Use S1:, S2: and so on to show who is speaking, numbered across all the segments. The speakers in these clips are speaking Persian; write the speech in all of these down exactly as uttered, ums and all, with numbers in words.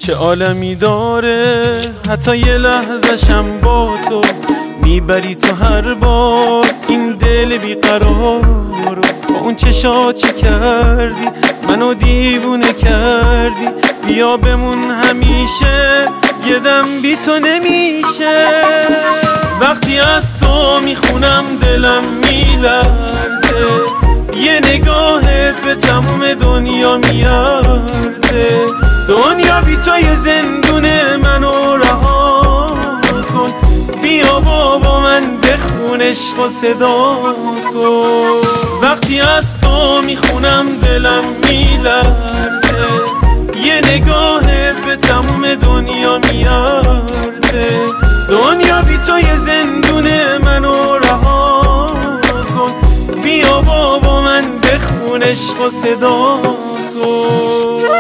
S1: چه عالمی داره حتی یه لحظه‌شم با تو میبری تو هر بار این دل بیقرار رو. با اون چشا چی کردی منو دیوونه کردی، بیا بمون همیشه یه دم بی تو نمیشه. وقتی از تو میخونم دلم میلرزه، یه نگاهت به تموم دنیا میارزه. دنیا بی تو یه زندونه، منو رها کن، بیا بابا من بخون عشق و صدا کن. وقتی از تو میخونم دلم میلرزه، یه نگاهت به تموم دنیا میارزه. دنیا بی تو یه زندونه، منو رها کن، بیا بابا من بخون عشق و صدا کن.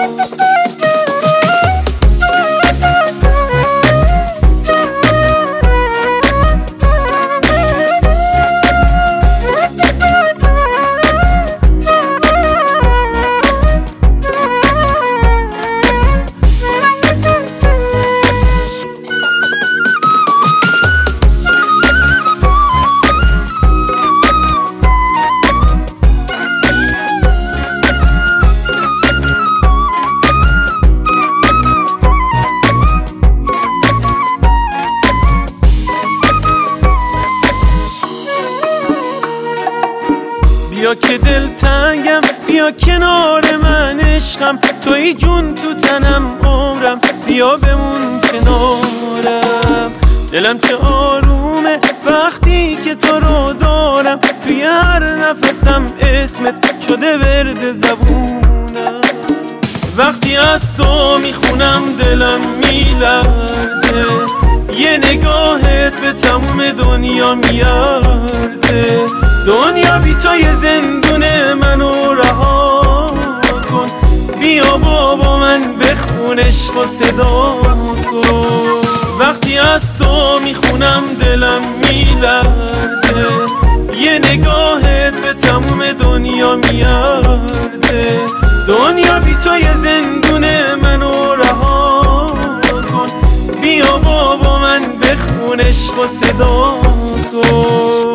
S1: بیا که دل تنگم، بیا کنار من عشقم، توی جون تو تنم عمرم، بیا بمون کنارم. دلم چه آرومه وقتی که تو رو دارم، توی هر نفسم اسمت شده ورد زبونم. وقتی از تو میخونم دلم میلرزه، یه نگاهت به تموم دنیا میارزه. دنیا بی تو یه زندونه، منو رها کن، بیا بابا من بخون عشق و صدا کن. وقتی از تو میخونم دلم میلرزه، یه نگاهت به تموم دنیا میارزه. دنیا بی تو یه زندونه، منو رها کن، بیا بابا من بخون عشق و صدا کن.